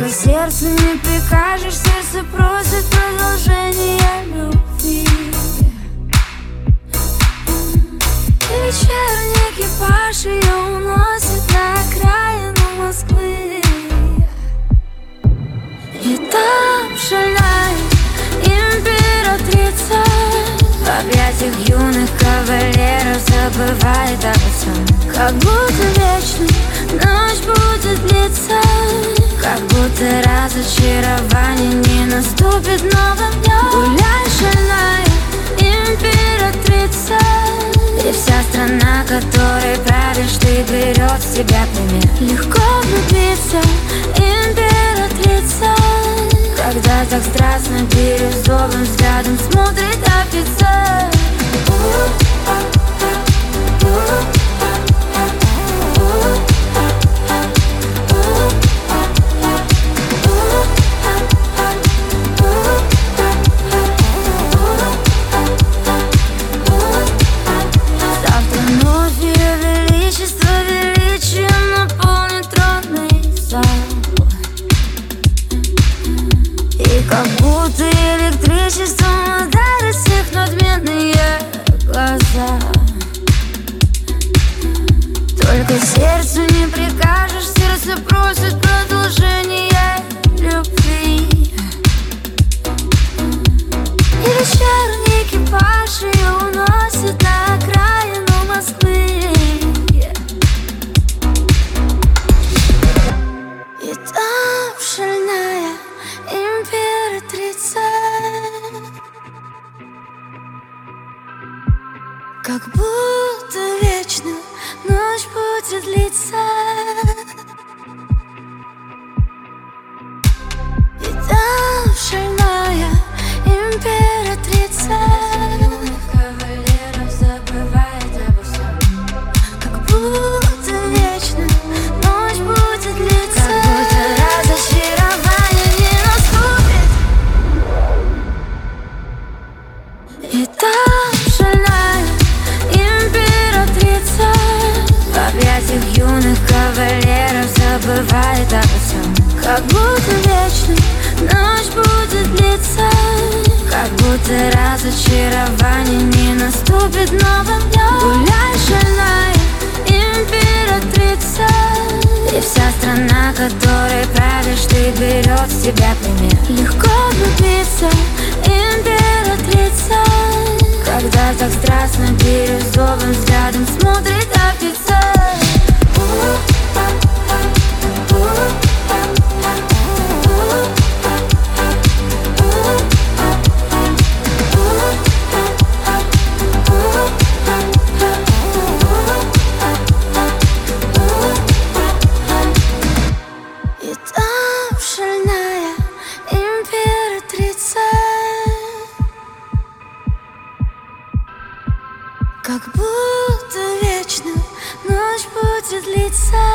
сердцу не прикажешь, сердце просит продолжения любви. И вечерний экипаж ее уносит на окраину Москвы. И там шальная императрица в объятиях юных кавалеров забывает обо всем. Как будто вечной ночь будет длиться, как будто разочарование не наступит новым днем. Гуляй, шальная императрица, и вся страна, которой правишь ты, берет с тебя пример. Легко влюбиться, императрица, когда так страстно бирюзовым взглядом смотрит офицер. Завтра ночь ее величество величием наполнит тронный зал. И как будто электричеством ударит всех надменные глаза. Только сердцу не прикажешь, сердце просит продолжения любви. И вечерний экипаж ее уносит на окраину Москвы. И там шальная императрица, как будто вечную ночь будет длиться. И там шальная императрица кавалеров забывает обо всем. Как будто вечную ночь будет длиться, как будто разочарование не наступит. И там шальная императрица в объятиях юных кавалеров забывает обо всем. Как будто вечной ночь будет длиться, как будто разочарование не наступит новым днем. Гуляй, шальная императрица, и вся страна, которой правишь ты, берет с тебя пример. Легко влюбиться, императрица, когда так страстно бирюзовым взглядом смотрит офицер. И там шальная императрица, как будто вечную ночь будет длиться.